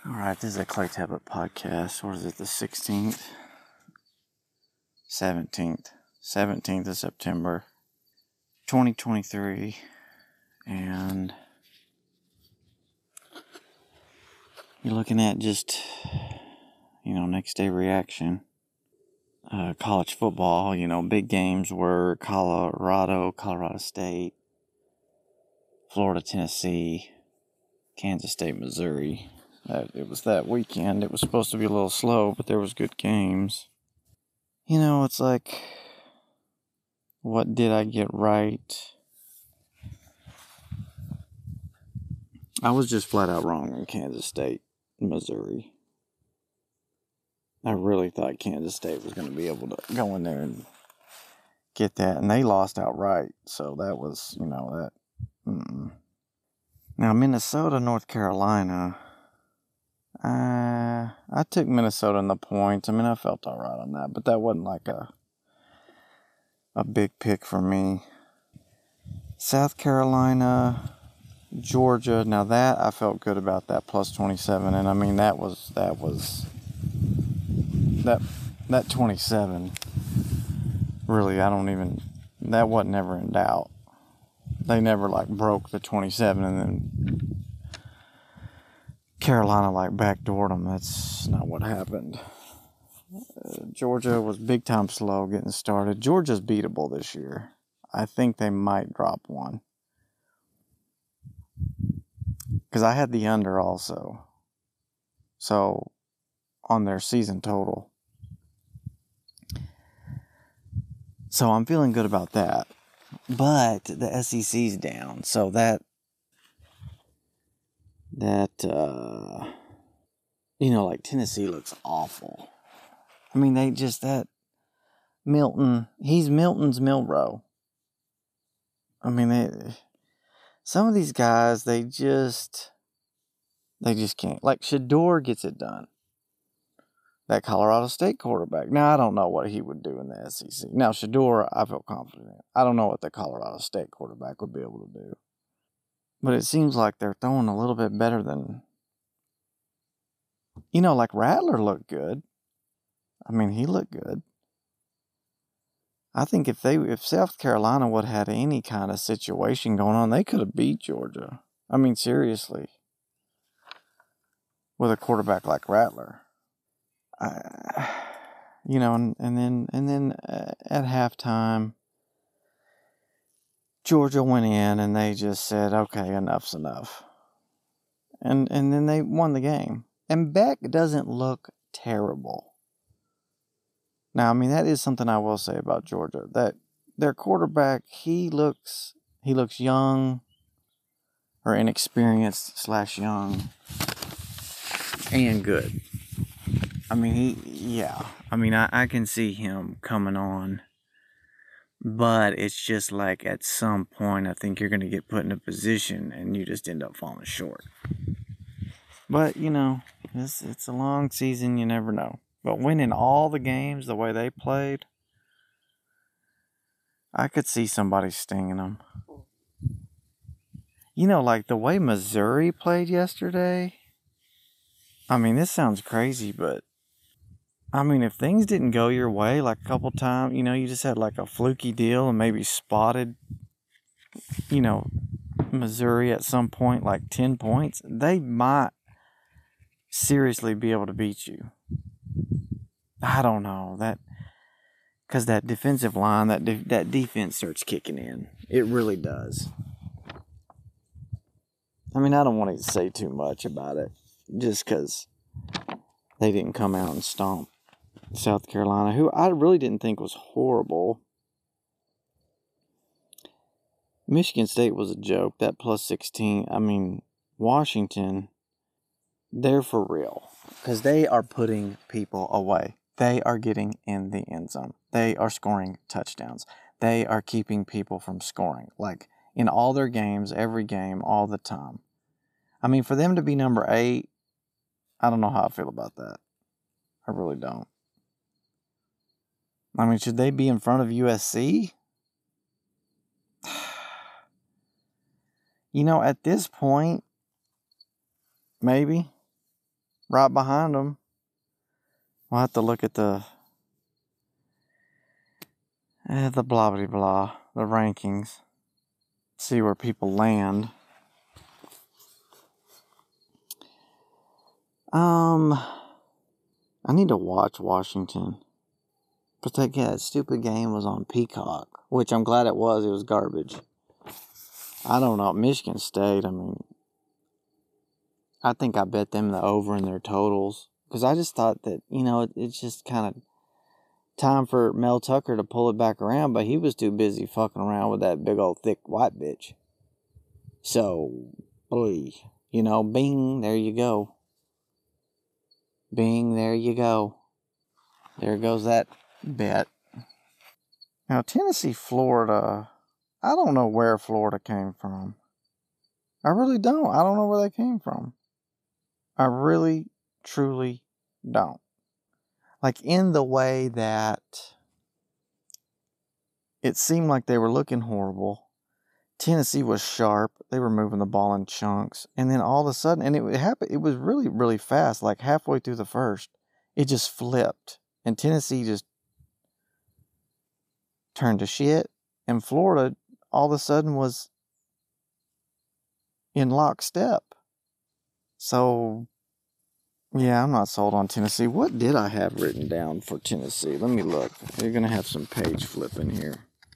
Alright, this is a Clay Tablet podcast. What is it, the 16th? 17th. 17th of September, 2023. And you're looking at just, next day reaction. College football, big games were Colorado State, Florida, Tennessee, Kansas State, Missouri. It was that weekend. It was supposed to be a little slow, but there was good games. It's like, what did I get right? I was just flat out wrong on Kansas State, Missouri. I really thought Kansas State was going to be able to go in there and get that, and they lost outright. So that was, that. Now, Minnesota, North Carolina. I took Minnesota in the points. I felt all right on that, but that wasn't like a big pick for me. South Carolina, Georgia. Now that I felt good about that plus 27, and that 27. Really, that wasn't ever in doubt. They never broke the 27, and then Carolina backdoored them. That's not what happened. Georgia was big time slow getting started. Georgia's beatable this year. I think they might drop one. Because I had the under also. So, on their season total. So, I'm feeling good about that. But the SEC's down. So, Tennessee looks awful. Milton, he's Milton's Milrow. Some of these guys, they just can't. Shedeur gets it done. That Colorado State quarterback. Now, I don't know what he would do in the SEC. Now, Shedeur, I feel confident in. I don't know what the Colorado State quarterback would be able to do. But it seems like they're throwing a little bit better than... Rattler looked good. He looked good. I think if South Carolina would have had any kind of situation going on, they could have beat Georgia. Seriously. With a quarterback like Rattler. And then at halftime, Georgia went in and they just said, okay, enough's enough. And then they won the game. And Beck doesn't look terrible. Now, that is something I will say about Georgia. That their quarterback, he looks young, or inexperienced / young, and good. I can see him coming on. But it's just at some point, I think you're going to get put in a position and you just end up falling short. But, it's a long season, you never know. But winning all the games the way they played, I could see somebody stinging them. The way Missouri played yesterday. This sounds crazy, but if things didn't go your way a couple times, you just had a fluky deal and maybe spotted, Missouri at some point 10 points, they might seriously be able to beat you. I don't know. Because that defensive line, that defense starts kicking in. It really does. I don't want to say too much about it, just because they didn't come out and stomp South Carolina, who I really didn't think was horrible. Michigan State was a joke. That plus 16. Washington, they're for real. Because they are putting people away. They are getting in the end zone. They are scoring touchdowns. They are keeping people from scoring. In all their games, every game, all the time. For them to be number 8, I don't know how I feel about that. I really don't. Should they be in front of USC? At this point, maybe. right behind them. We'll have to look at the blah blah blah, the rankings, see where people land. I need to watch Washington. But that stupid game was on Peacock, which I'm glad it was. It was garbage. I don't know. Michigan State, I mean, I think I bet them the over in their totals. Because I just thought that, it's just kind of time for Mel Tucker to pull it back around. But he was too busy fucking around with that big old thick white bitch. So, boy, bing, there you go. Bing, there you go. There goes that bet. Now, Tennessee, Florida, I don't know where Florida came from. I really don't. I don't know where they came from. I really, truly don't. Like, in the way that it seemed like they were looking horrible. Tennessee was sharp. They were moving the ball in chunks. And then all of a sudden, and it happened, it was really, really fast. Like, halfway through the first, it just flipped. And Tennessee just turned to shit. And Florida, all of a sudden, was in lockstep. So, yeah, I'm not sold on Tennessee. What did I have written down for Tennessee? Let me look. You're going to have some page flipping here.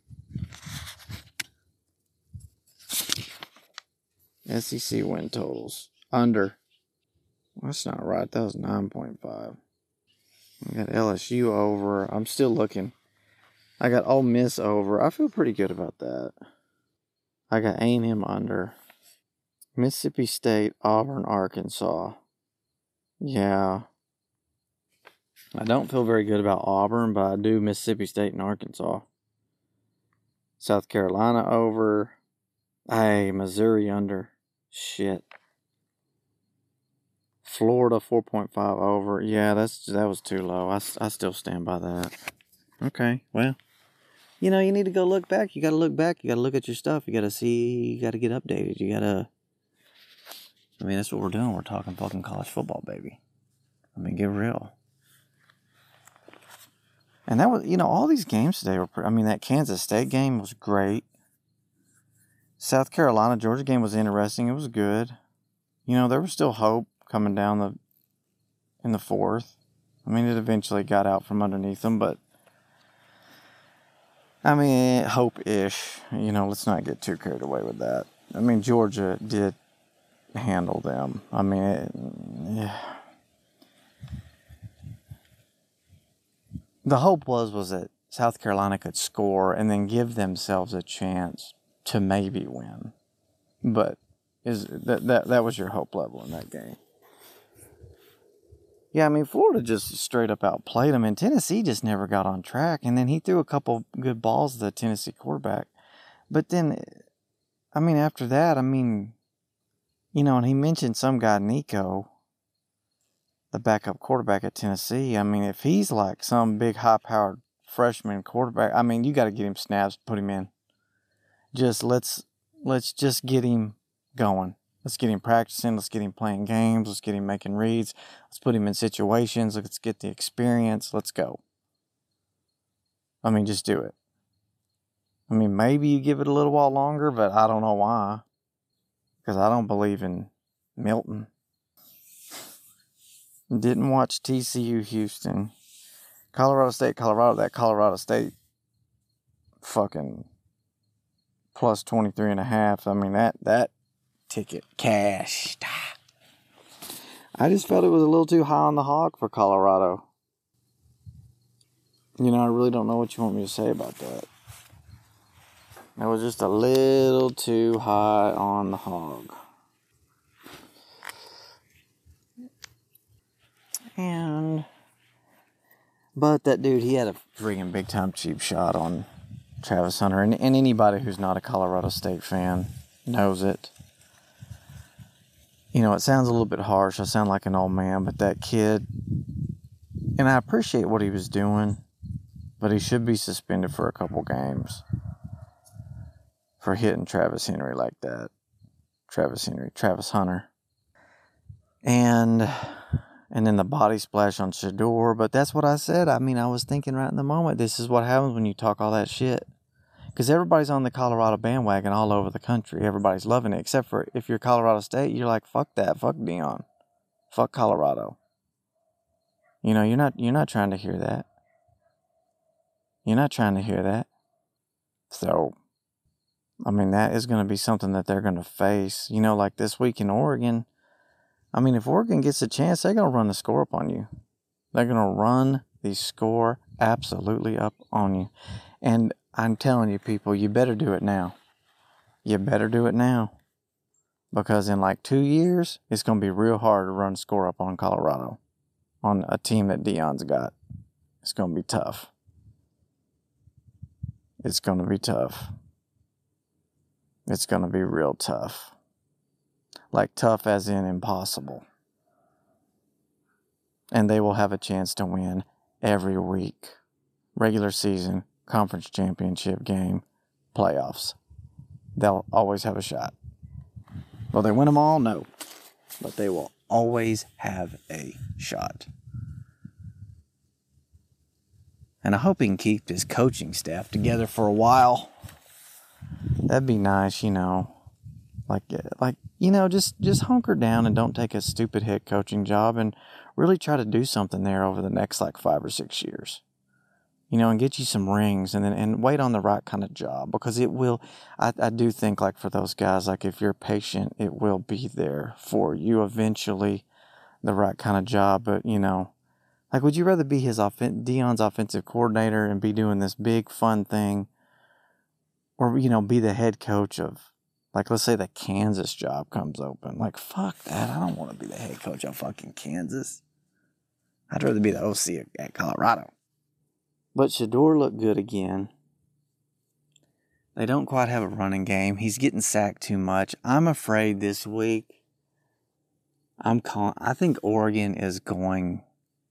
SEC win totals. Under. That's not right. That was 9.5. I got LSU over. I'm still looking. I got Ole Miss over. I feel pretty good about that. I got A&M under. Mississippi State, Auburn, Arkansas. Yeah. I don't feel very good about Auburn, but I do Mississippi State and Arkansas. South Carolina over. Hey, Missouri under. Shit. Florida 4.5 over. Yeah, that was too low. I still stand by that. Okay, well. You need to go look back. You got to look back. You got to look at your stuff. You got to see. You got to get updated. You got to. I mean, that's what we're doing. We're talking fucking college football, baby. I mean, get real. And that was, all these games today were. That Kansas State game was great. South Carolina, Georgia game was interesting. It was good. There was still hope coming down in the fourth. It eventually got out from underneath them, but hope-ish. Let's not get too carried away with that. Georgia did handle them. Yeah. The hope was that South Carolina could score and then give themselves a chance to maybe win. But that was your hope level in that game. Yeah, Florida just straight up outplayed them, and Tennessee just never got on track. And then he threw a couple good balls to the Tennessee quarterback. But then, after that, and he mentioned some guy, Nico, the backup quarterback at Tennessee. If he's like some big high-powered freshman quarterback, you got to get him snaps, put him in. Let's just get him going. Let's get him practicing. Let's get him playing games. Let's get him making reads. Let's put him in situations. Let's get the experience. Let's go. Just do it. Maybe you give it a little while longer, but I don't know why. Because I don't believe in Milton. Didn't watch TCU Houston. Colorado State, that Colorado State fucking plus 23.5. That ticket cashed. I just felt it was a little too high on the hog for Colorado. I really don't know what you want me to say about that. That was just a little too high on the hog. But that dude, he had a freaking big time cheap shot on Travis Hunter. And anybody who's not a Colorado State fan knows it. It sounds a little bit harsh. I sound like an old man, but that kid, and I appreciate what he was doing, but he should be suspended for a couple games for hitting Travis Henry like that. Travis Hunter. And And then the body splash on Shedeur. But that's what I said. I mean, I was thinking right in the moment, this is what happens when you talk all that shit. Because everybody's on the Colorado bandwagon all over the country. Everybody's loving it. Except for if you're Colorado State, you're like, fuck that. Fuck Deion. Fuck Colorado. You know, you're not trying to hear that. You're not trying to hear that. So, I mean, that is going to be something that they're going to face. You know, like this week in Oregon. I mean, if Oregon gets a chance, they're going to run the score up on you. They're going to run the score absolutely up on you. And I'm telling you, people, you better do it now. You better do it now. Because in like 2 years, it's going to be real hard to run score up on Colorado. On a team that Deion's got. It's going to be tough. It's going to be tough. It's going to be real tough. Like tough as in impossible. And they will have a chance to win every week. Regular season, conference championship game, playoffs. They'll always have a shot. Will they win them all? No. But they will always have a shot. And I hope he can keep his coaching staff together for a while. That'd be nice, you know. Like you know, just hunker down and don't take a stupid head coaching job and really try to do something there over the next like 5 or 6 years. You know, and get you some rings and wait on the right kind of job, because it will, I do think like for those guys, like if you're patient, it will be there for you eventually, the right kind of job. But, you know, like would you rather be Deion's offensive coordinator and be doing this big fun thing, or, you know, be the head coach of, like, let's say the Kansas job comes open. Like, fuck that. I don't want to be the head coach of fucking Kansas. I'd rather be the OC at Colorado. But Shedeur looked good again. They don't quite have a running game. He's getting sacked too much. I'm afraid this week, I think Oregon's going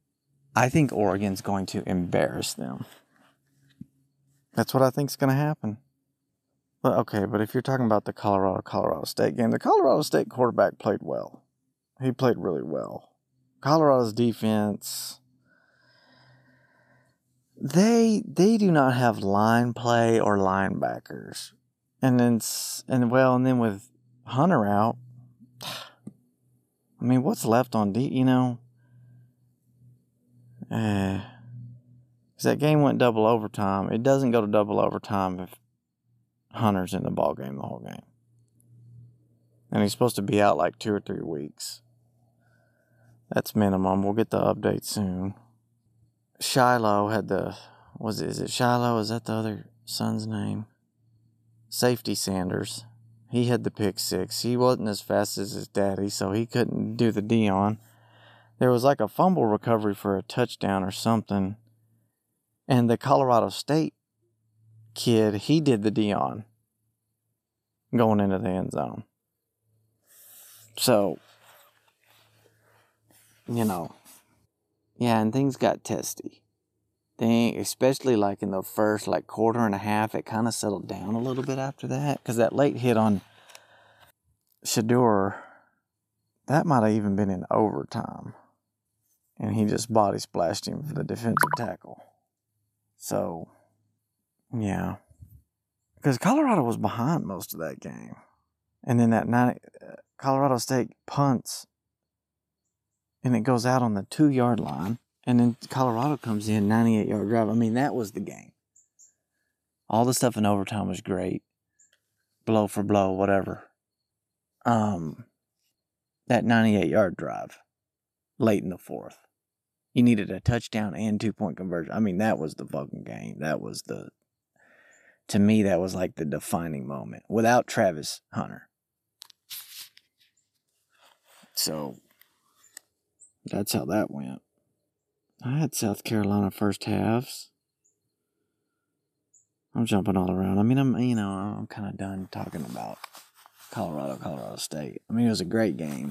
to embarrass them. That's what I think is going to happen. But okay, but if you're talking about the Colorado State game, the Colorado State quarterback played well. He played really well. Colorado's defense, they do not have line play or linebackers. And then with Hunter out, I mean, what's left on you know? Because that game went double overtime. It doesn't go to double overtime if Hunter's in the ball game the whole game. And he's supposed to be out like 2 or 3 weeks. That's minimum. We'll get the update soon. Shiloh had is it Shiloh? Is that the other son's name? Safety Sanders. He had the pick 6. He wasn't as fast as his daddy, so he couldn't do the Deion. There was like a fumble recovery for a touchdown or something. And the Colorado State kid, he did the Deion going into the end zone. So, you know, yeah, and things got testy. Especially like in the first like quarter and a half, it kind of settled down a little bit after that. Because that late hit on Shedeur, that might have even been in overtime. And he just body splashed him for the defensive tackle. So, yeah. Because Colorado was behind most of that game. And then that Colorado State punts. And it goes out on the 2-yard line. And then Colorado comes in, 98-yard drive. I mean, that was the game. All the stuff in overtime was great. Blow for blow, whatever. That 98-yard drive late in the fourth. You needed a touchdown and 2-point conversion. I mean, that was the fucking game. To me, that was like the defining moment. Without Travis Hunter. So, that's how that went. I had South Carolina first halves. I'm jumping all around. I mean, I'm kind of done talking about Colorado State. I mean, it was a great game.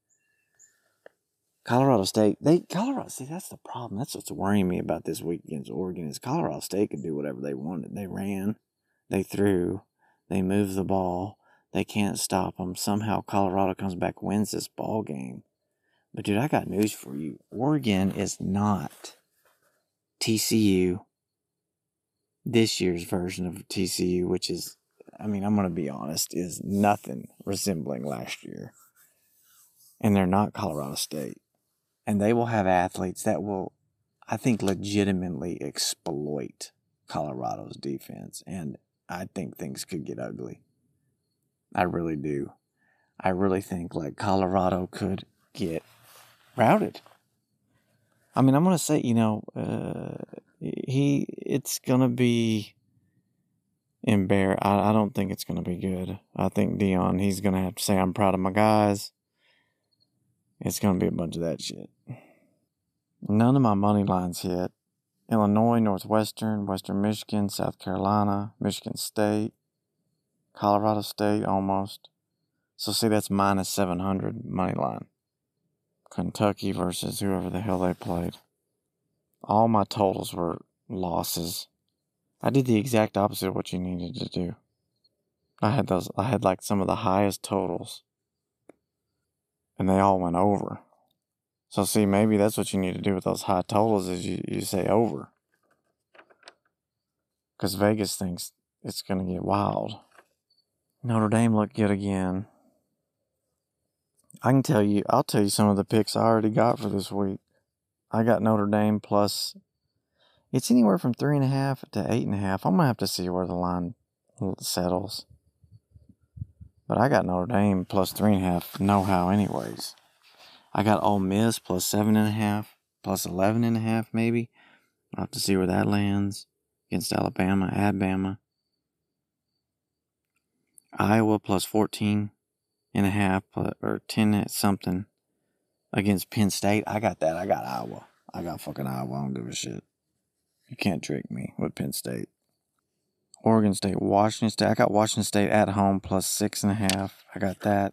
Colorado State, that's the problem. That's what's worrying me about this week against Oregon is Colorado State could do whatever they wanted. They ran, they threw, they moved the ball. They can't stop them. Somehow Colorado comes back, wins this ball game. But, dude, I got news for you. Oregon is not TCU, this year's version of TCU, which is, I'm going to be honest, is nothing resembling last year. And they're not Colorado State. And they will have athletes that will, I think, legitimately exploit Colorado's defense. And I think things could get ugly. I really do. I really think, Colorado could get routed. I'm going to say, it's going to be embarrassing. I don't think it's going to be good. I think Deion, he's going to have to say, I'm proud of my guys. It's going to be a bunch of that shit. None of my money lines hit. Illinois, Northwestern, Western Michigan, South Carolina, Michigan State, Colorado State almost. So see, that's minus 700 money line. Kentucky versus whoever the hell they played. All my totals were losses. I did the exact opposite of what you needed to do. I had some of the highest totals. And they all went over. So see, maybe that's what you need to do with those high totals is you say over. Because Vegas thinks it's going to get wild. Notre Dame looked good again. I'll tell you some of the picks I already got for this week. I got Notre Dame plus, it's anywhere from 3.5 to 8.5. I'm going to have to see where the line settles. But I got Notre Dame plus 3.5, no how anyways. I got Ole Miss plus 7.5, plus 11.5 maybe. I'll have to see where that lands against Alabama. Iowa plus 14.5 or 10 something against Penn State. I got that. I got Iowa. I got fucking Iowa. I don't give a shit. You can't trick me with Penn State. Oregon State, Washington State. I got Washington State at home plus 6.5. I got that.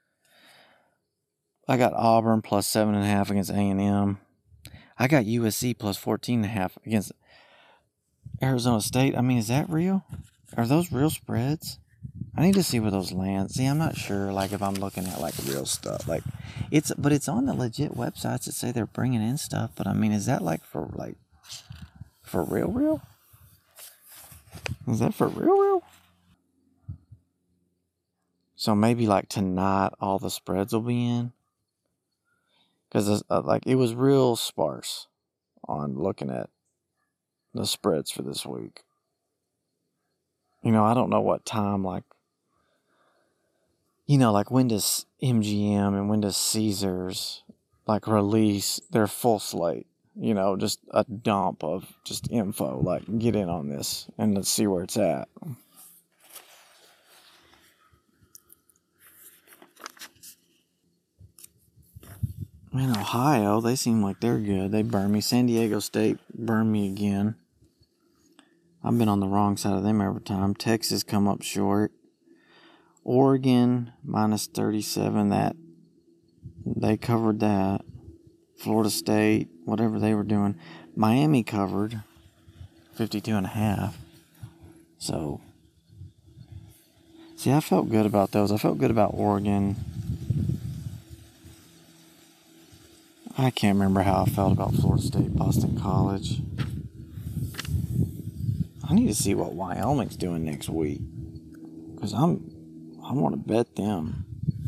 I got Auburn plus 7.5 against A&M. I got USC plus 14.5 against Arizona State. Is that real? Are those real spreads? I need to see where those land. See, I'm not sure, if I'm looking at, real stuff. But it's on the legit websites that say they're bringing in stuff. But, is that, for real? Is that for real? So maybe, tonight all the spreads will be in. Because, it was real sparse on looking at the spreads for this week. I don't know what time, when does MGM and when does Caesars, release their full slate? Just a dump of just info, get in on this and let's see where it's at. Man, Ohio, they seem like they're good. They burned me. San Diego State burned me again. I've been on the wrong side of them every time. Texas come up short. Oregon, minus 37. They covered that. Florida State, whatever they were doing. Miami covered 52.5. So, see, I felt good about those. I felt good about Oregon. I can't remember how I felt about Florida State, Boston College. I need to see what Wyoming's doing next week. Because I want to bet them.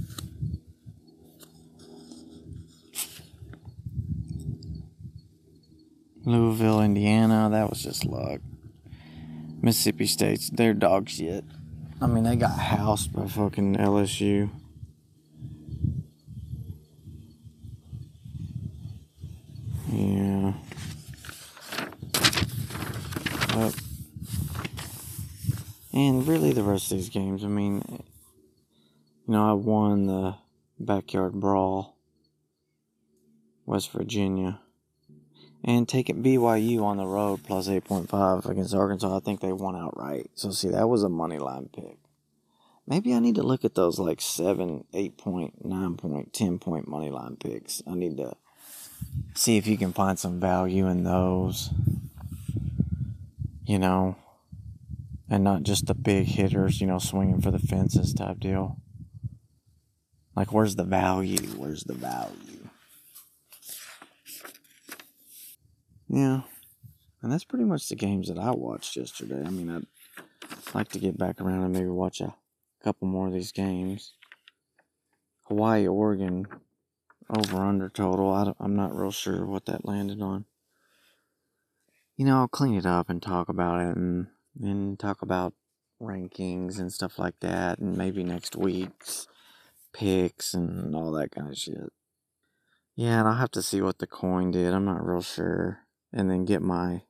Louisville, Indiana, that was just luck. Mississippi State's, they're dog shit. They got housed by fucking LSU. Yeah. And really the rest of these games, I won the backyard brawl. West Virginia. And taking BYU on the road plus 8.5 against Arkansas, I think they won outright. So, see, that was a money line pick. Maybe I need to look at those 7, 8 point, 9 point, 10 point money line picks. I need to see if you can find some value in those. And not just the big hitters, swinging for the fences type deal. Where's the value? Yeah. And that's pretty much the games that I watched yesterday. I mean, I'd like to get back around and maybe watch a couple more of these games. Hawaii, Oregon, over under total. I'm not real sure what that landed on. I'll clean it up and talk about it and talk about rankings and stuff like that, and maybe next week's picks and all that kind of shit. Yeah, and I'll have to see what the coin did. I'm not real sure. And then get my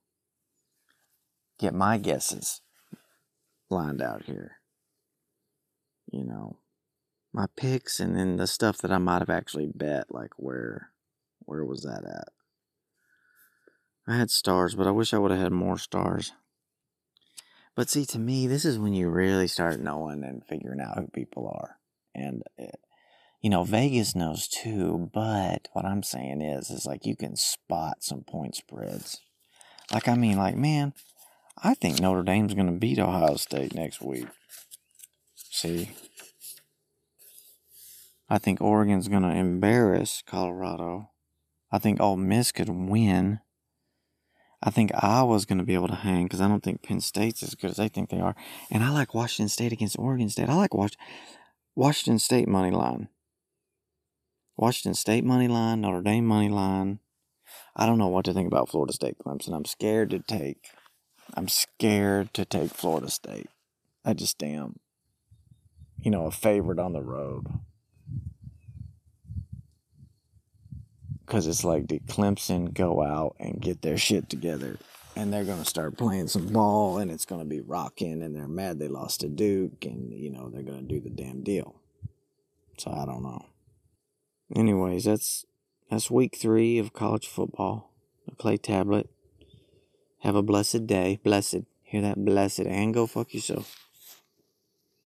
guesses lined out here. My picks and then the stuff that I might have actually bet, like where was that at? I had stars, but I wish I would have had more stars. But see, to me, this is when you really start knowing and figuring out who people are. And, Vegas knows too, but what I'm saying is like you can spot some point spreads. Man, I think Notre Dame's going to beat Ohio State next week. See? I think Oregon's going to embarrass Colorado. I think Ole Miss could win. I think Iowa's going to be able to hang because I don't think Penn State's as good as they think they are. And I like Washington State against Oregon State. I like Washington State money line. Washington State money line, Notre Dame money line. I don't know what to think about Florida State Clemson. I'm scared to take Florida State. I just am. A favorite on the road. Because it's like, did Clemson go out and get their shit together? And they're going to start playing some ball, and it's going to be rocking, and they're mad they lost to Duke, and, they're going to do the damn deal. So, I don't know. Anyways, that's week 3 of college football. The Clay Tablet. Have a blessed day. Blessed. Hear that? Blessed. And go fuck yourself.